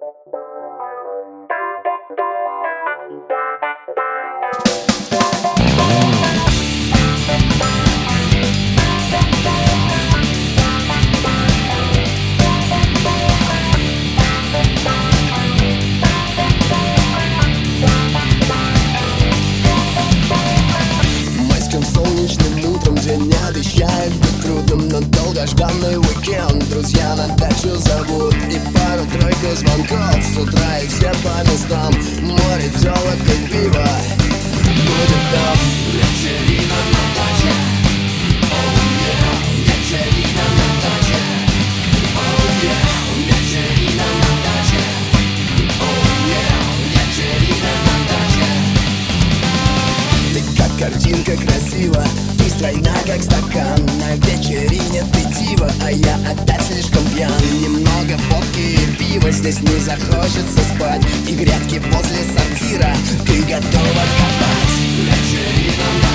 День обещает быть трудным, но долгожданный уикенд. Друзья на дачу зовут, и пару-тройку звонков. С утра и все по местам, море, телок и пиво. Будет там вечерина на даче. Oh yeah, вечерина на даче. Oh yeah, вечерина на даче. Oh yeah, вечерина на даче. Ты как картинка красива, ты стройна как стакан. На вечерине ты дива, а я опять слишком пьян. Немного водки и пива, здесь не захочется спать. И грядки возле сортира ты готова копать. Вечерина на